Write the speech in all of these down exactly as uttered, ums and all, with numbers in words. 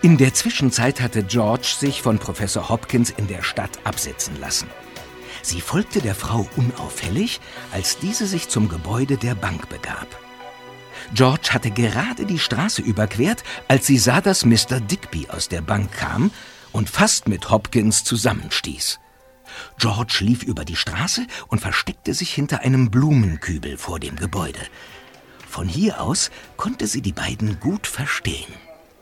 In der Zwischenzeit hatte George sich von Professor Hopkins in der Stadt absetzen lassen. Sie folgte der Frau unauffällig, als diese sich zum Gebäude der Bank begab. George hatte gerade die Straße überquert, als sie sah, dass Mister Digby aus der Bank kam und fast mit Hopkins zusammenstieß. George lief über die Straße und versteckte sich hinter einem Blumenkübel vor dem Gebäude. Von hier aus konnte sie die beiden gut verstehen.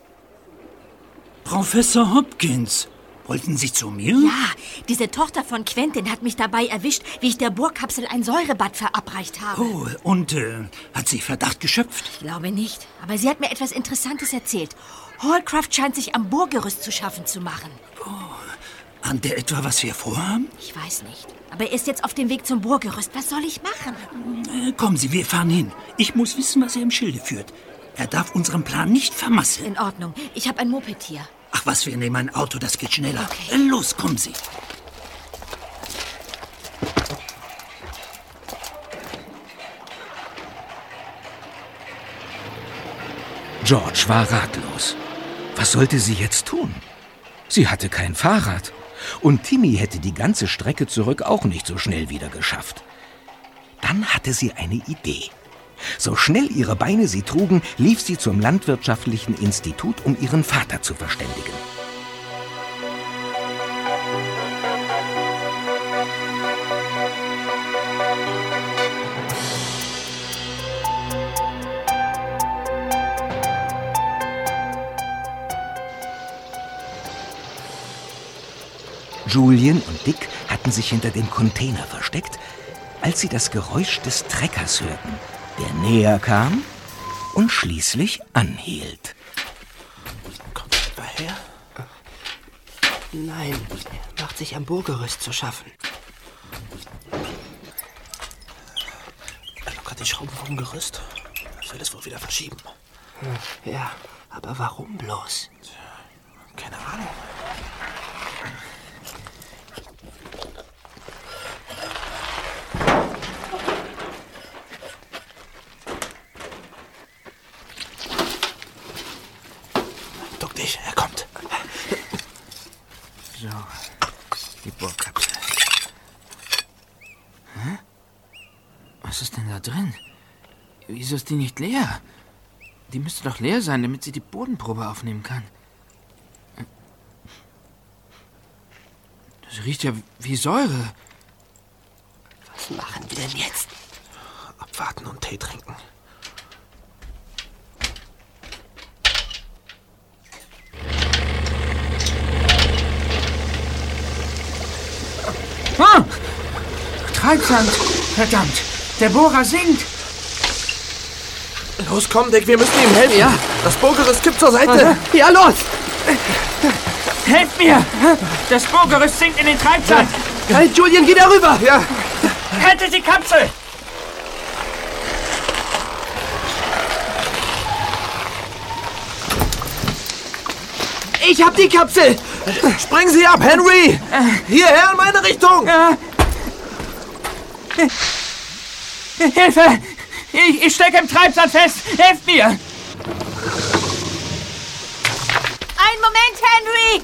Professor Hopkins, wollten Sie zu mir? Ja, diese Tochter von Quentin hat mich dabei erwischt, wie ich der Bohrkapsel ein Säurebad verabreicht habe. Oh, und äh, hat sie Verdacht geschöpft? Ich glaube nicht, aber sie hat mir etwas Interessantes erzählt. Hallcraft scheint sich am Bohrgerüst zu schaffen zu machen. Oh, ahnt er etwa, was wir vorhaben? Ich weiß nicht, aber er ist jetzt auf dem Weg zum Bohrgerüst. Was soll ich machen? Äh, kommen Sie, wir fahren hin. Ich muss wissen, was er im Schilde führt. Er darf unseren Plan nicht vermasseln. In Ordnung, ich habe ein Moped hier. Ach was, wir nehmen ein Auto, das geht schneller. Okay. Äh, los, kommen Sie. George war ratlos. Was sollte sie jetzt tun? Sie hatte kein Fahrrad. Und Timmy hätte die ganze Strecke zurück auch nicht so schnell wieder geschafft. Dann hatte sie eine Idee. So schnell ihre Beine sie trugen, lief sie zum Landwirtschaftlichen Institut, um ihren Vater zu verständigen. Julian und Dick hatten sich hinter dem Container versteckt, als sie das Geräusch des Treckers hörten, der näher kam und schließlich anhielt. Kommt er etwa her? Nein, er macht sich am Bohrgerüst zu schaffen. Er lockert die Schrauben vom Gerüst. Er will es wohl wieder verschieben. Ja, aber warum bloß? Keine Ahnung. Duck dich, er kommt. So, die Bohrkapsel. Hä? Was ist denn da drin? Wieso ist die nicht leer? Die müsste doch leer sein, damit sie die Bodenprobe aufnehmen kann. Das riecht ja wie Säure. Was machen wir denn jetzt? Abwarten und Tee trinken. Ah! Treibsand! Verdammt! Der Bohrer sinkt! Los, komm, Dick, wir müssen ihm helfen. Ja. Das Bohrgerüst kippt zur Seite. Ja, los! Helft mir! Das Bohrgerüst sinkt in den Treibsand! Hey, Julian, geh da rüber! Ja. Rettet die Kapsel! Ich hab die Kapsel! Springen Sie ab, Henry! Hierher in meine Richtung! Ja. Hilfe! Ich, ich stecke im Treibsand fest! Helft mir! Einen Moment, Henry!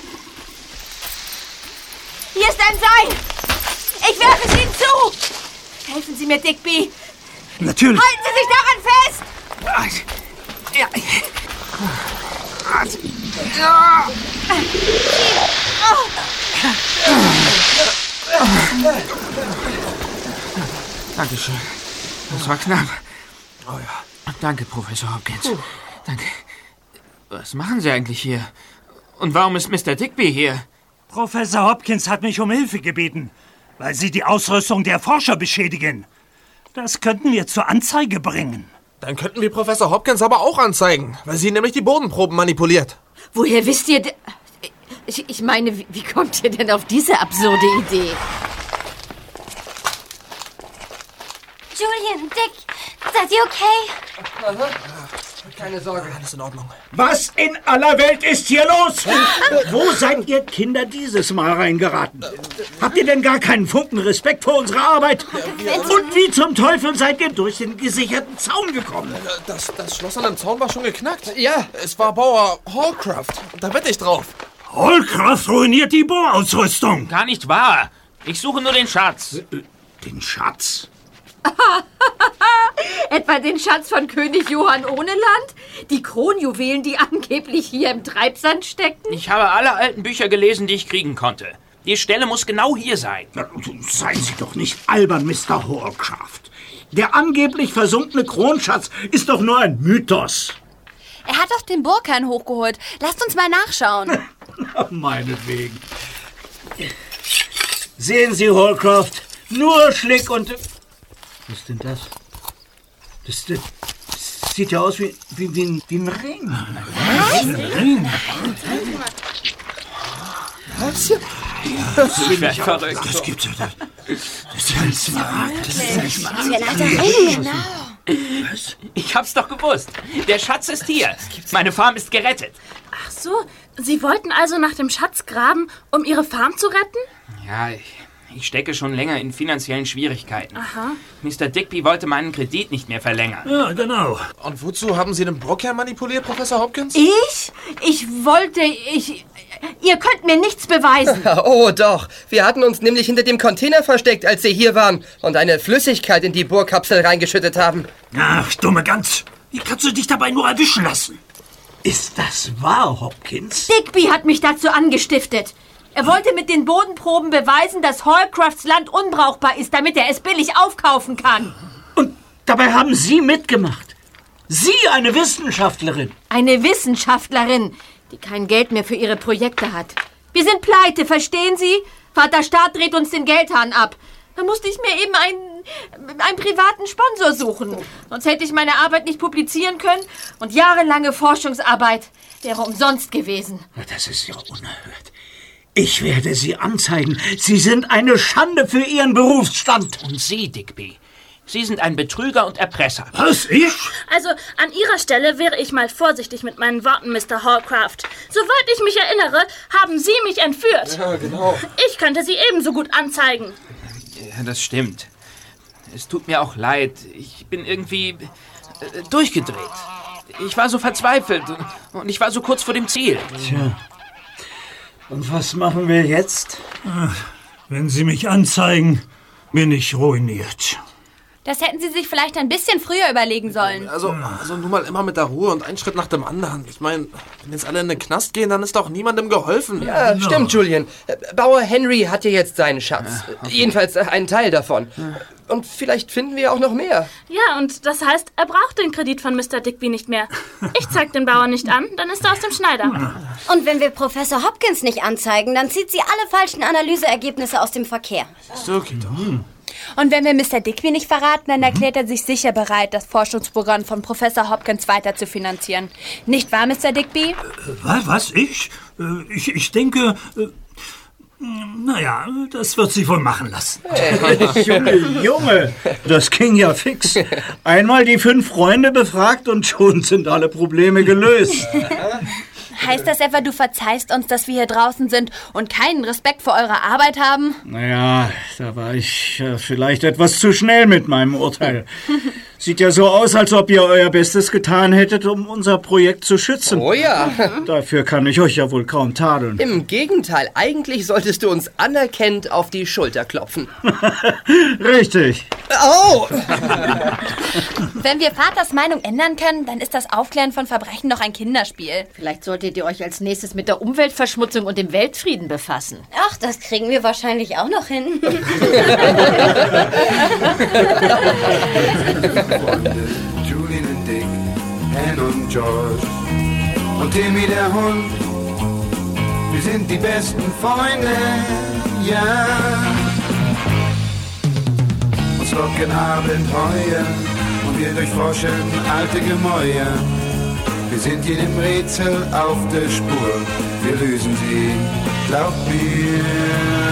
Hier ist ein Seil! Ich werfe es Ihnen zu! Helfen Sie mir, Digby! Natürlich. Halten Sie sich daran fest! Ja. Dankeschön. Das war knapp. Oh ja. Danke, Professor Hopkins. Uh. Danke. Was machen Sie eigentlich hier? Und warum ist Mister Digby hier? Professor Hopkins hat mich um Hilfe gebeten, weil Sie die Ausrüstung der Forscher beschädigen. Das könnten wir zur Anzeige bringen. Dann könnten wir Professor Hopkins aber auch anzeigen, weil sie nämlich die Bodenproben manipuliert. Woher wisst ihr... Ich, ich meine, wie, wie kommt ihr denn auf diese absurde Idee? Julian, Dick, seid ihr okay? Keine Sorge. Alles in Ordnung. Was in aller Welt ist hier los? Wo seid ihr Kinder dieses Mal reingeraten? Habt ihr denn gar keinen Funken Respekt vor unserer Arbeit? Und wie zum Teufel seid ihr durch den gesicherten Zaun gekommen? Das, das Schloss an dem Zaun war schon geknackt. Ja, es war Bauer Hallcraft. Da wette ich drauf. Hallcraft ruiniert die Bohrausrüstung. Gar nicht wahr. Ich suche nur den Schatz. Den Schatz? Etwa den Schatz von König Johann ohne Land? Die Kronjuwelen, die angeblich hier im Treibsand steckten? Ich habe alle alten Bücher gelesen, die ich kriegen konnte. Die Stelle muss genau hier sein. Na, seien Sie doch nicht albern, Mister Hallcraft. Der angeblich versunkene Kronschatz ist doch nur ein Mythos. Er hat doch den Burgkern hochgeholt. Lasst uns mal nachschauen. Meinetwegen. Sehen Sie, Hallcraft, nur Schlick und... Was ist denn das? Das, das, das sieht ja aus wie, wie, wie, ein, wie ein Ring. Was? Ein Ring? Was? Das ist verrückt. Das gibt's ja. Das, das ist ja ein Smaragd. Das ist ein Smaragd. Ein alter Ring, genau. Was? Ich hab's doch gewusst. Der Schatz ist hier. Meine Farm ist gerettet. Ach so, Sie wollten also nach dem Schatz graben, um Ihre Farm zu retten? Ja, ich, ich stecke schon länger in finanziellen Schwierigkeiten. Aha. Mister Digby wollte meinen Kredit nicht mehr verlängern. Ja, genau. Und wozu haben Sie den Burgkern manipuliert, Professor Hopkins? Ich? Ich wollte... Ich... Ihr könnt mir nichts beweisen. Oh doch, wir hatten uns nämlich hinter dem Container versteckt, als Sie hier waren und eine Flüssigkeit in die Bohrkapsel reingeschüttet haben. Ach, dumme Gans. Wie kannst du dich dabei nur erwischen lassen? Ist das wahr, Hopkins? Digby hat mich dazu angestiftet. Er wollte mit den Bodenproben beweisen, dass Hallcrafts Land unbrauchbar ist, damit er es billig aufkaufen kann. Und dabei haben Sie mitgemacht. Sie, eine Wissenschaftlerin. Eine Wissenschaftlerin, die kein Geld mehr für ihre Projekte hat. Wir sind pleite, verstehen Sie? Vater Staat dreht uns den Geldhahn ab. Da musste ich mir eben einen, einen privaten Sponsor suchen. Sonst hätte ich meine Arbeit nicht publizieren können und jahrelange Forschungsarbeit wäre umsonst gewesen. Das ist ja unerhört. Ich werde Sie anzeigen. Sie sind eine Schande für Ihren Berufsstand. Und Sie, Digby, Sie sind ein Betrüger und Erpresser. Was, ich? Also, an Ihrer Stelle wäre ich mal vorsichtig mit meinen Worten, Mister Hallcraft. Soweit ich mich erinnere, haben Sie mich entführt. Ja, genau. Ich könnte Sie ebenso gut anzeigen. Ja, das stimmt. Es tut mir auch leid. Ich bin irgendwie äh, durchgedreht. Ich war so verzweifelt und ich war so kurz vor dem Ziel. Tja. Und was machen wir jetzt? Ach, wenn Sie mich anzeigen, bin ich ruiniert. Das hätten Sie sich vielleicht ein bisschen früher überlegen sollen. Also, also nur mal immer mit der Ruhe und einen Schritt nach dem anderen. Ich meine, wenn jetzt alle in den Knast gehen, dann ist doch niemandem geholfen. Ja, no. Stimmt, Julian. Bauer Henry hat ja jetzt seinen Schatz. Ja, okay. Jedenfalls einen Teil davon. Ja. Und vielleicht finden wir auch noch mehr. Ja, und das heißt, er braucht den Kredit von Mister Digby nicht mehr. Ich zeig den Bauern nicht an, dann ist er aus dem Schneider. Und wenn wir Professor Hopkins nicht anzeigen, dann zieht sie alle falschen Analyseergebnisse aus dem Verkehr. So geht doch. Und wenn wir Mister Digby nicht verraten, dann erklärt er sich sicher bereit, das Forschungsprogramm von Professor Hopkins weiter zu finanzieren. Nicht wahr, Mister Digby? Äh, was, was, ich? Äh, ich? Ich denke... Äh, naja, das wird sich wohl machen lassen. Hey. Junge, Junge, das ging ja fix. Einmal die fünf Freunde befragt und schon sind alle Probleme gelöst. Heißt das etwa, du verzeihst uns, dass wir hier draußen sind und keinen Respekt vor eurer Arbeit haben? Naja, da war ich äh, vielleicht etwas zu schnell mit meinem Urteil. Sieht ja so aus, als ob ihr euer Bestes getan hättet, um unser Projekt zu schützen. Oh ja. Dafür kann ich euch ja wohl kaum tadeln. Im Gegenteil, eigentlich solltest du uns anerkennend auf die Schulter klopfen. Richtig. Oh! Wenn wir Vaters Meinung ändern können, dann ist das Aufklären von Verbrechen doch ein Kinderspiel. Vielleicht solltet ihr euch als nächstes mit der Umweltverschmutzung und dem Weltfrieden befassen. Ach, das kriegen wir wahrscheinlich auch noch hin. Julian und Dick, Anne und George und Timmy der Hund. Wir sind die besten Freunde, ja. Uns locken Abenteuer und wir durchforschen alte Gemäuer. Wir sind jedem Rätsel auf der Spur, wir lösen sie, glaubt mir.